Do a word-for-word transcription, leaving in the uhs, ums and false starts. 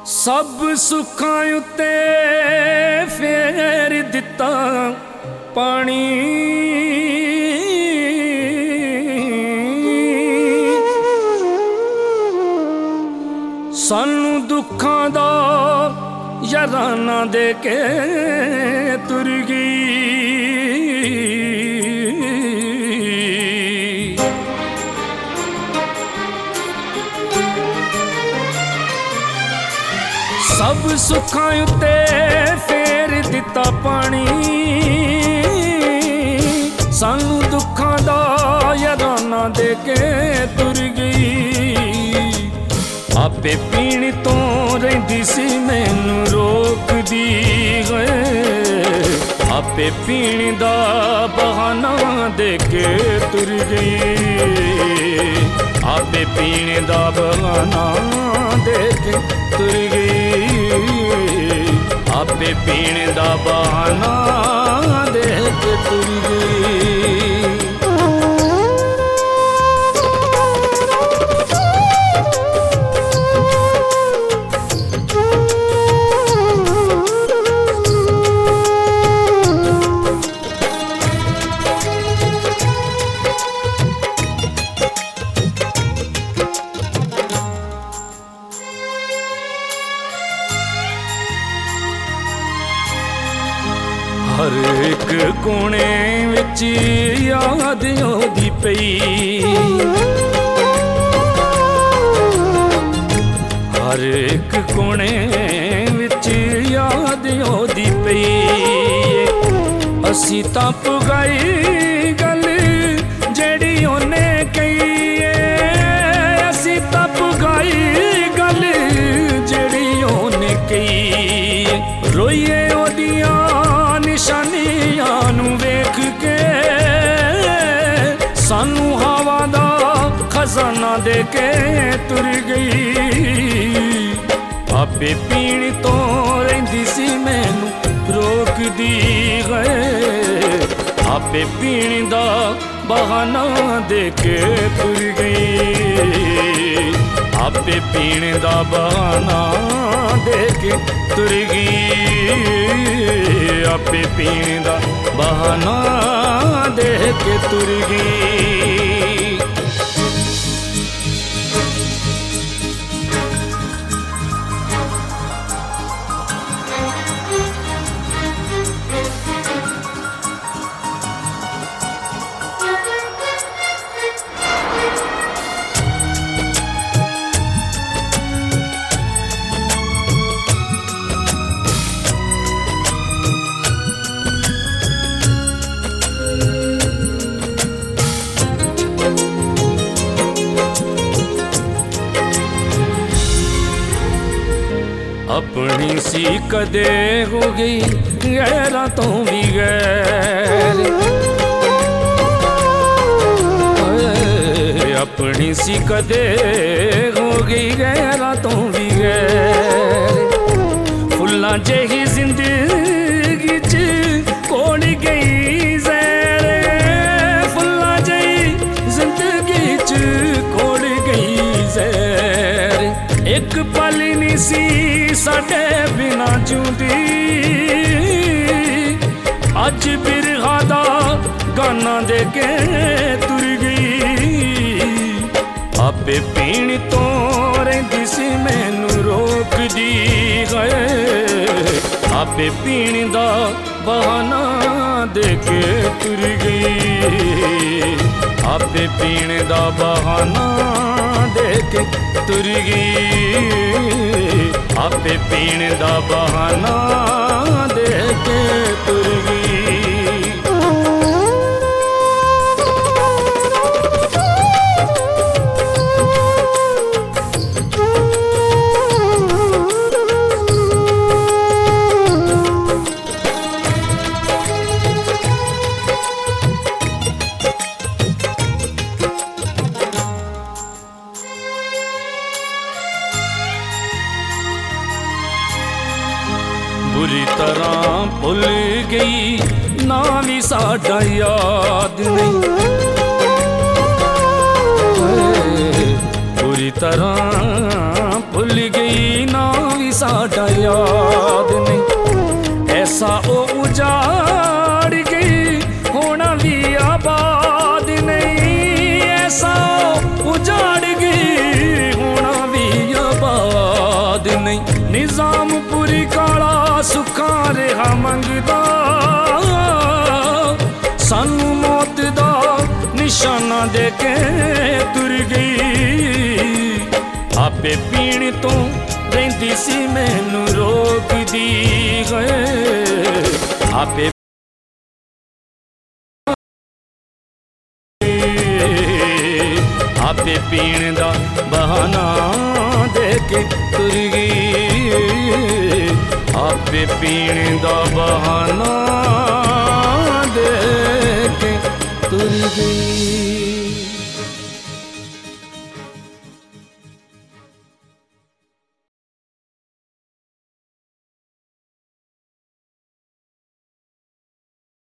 सब सुखां उत्ते फेर दिता पानी, सानू दुखां दा याराना दे के तुर गई। सब सुखां उत्ते फेर दिता पानी, सानू दुखां दा याराना दे के तुर गई। आपे पीण तो रहिंदी सी मैनू रोकदी है, आपे पीण दा बहाना दे के तुर गई। आपे पीण दा बहाना दे के तुर गई। आपे पीण दा बहाना दे के तुर गई। हर एक कोने विच याद आउंदी पई, हर एक कोने विच याद आउंदी पई। असी तां पुगाई गल जेड़ी ओने कही, असी तां पुगाई गल जेड़ी ओने कही। रोइए ओदियां निशानियां नू वेख के, सानू हवा दा खजाना दे के तुर गई। आपे पीण तो रहिंदी सी मैनू रोकदी है, आपे पीण दा बहाना दे के तुर गई। आपे पीण दा बहाना दे के तुर गई। आपे पीण दा बहाना दे के तुर गई। अपनी सी कदे हो गई गैरा तो भी गैर, अपनी सी कदे हो गई गैरा तो भी गैर। फुल्लां जेही जिंदगी च कोड़ गई जैर, फुल्लां जेही जिंदगी च कोड़ गई जैर। एक पल नी सी साडे बिना जूंदी, अज बिरहा दा गाना दे के तुर गई। आपे पीण तो रहिंदी सी मैनू रोकदी है, आपे पीण दा बहाना दे के तुर गई। आपे पीण दा बहाना दे के तुर गई। आपे पीण दा बहाना दे के तुर गई। बुरी तरह भुल गई ना भी साडा याद नहीं, बुरी तरह भुल गई ना भी याद नहीं। ऐसा ओ उजाड़ गई होना भी आबाद नहीं, ऐसा उजाड़ गई होना भी आबाद नहीं। निजामपुरी काला सुखा रहा मंगदा, सानू मौत दा निशाना दे के तुर गई। आपे पीण तो रहिंदी सी मैनू रोकदी है, आपे आपे पीण दा बहाना दे के तुर गई, आपे पीण दा बहाना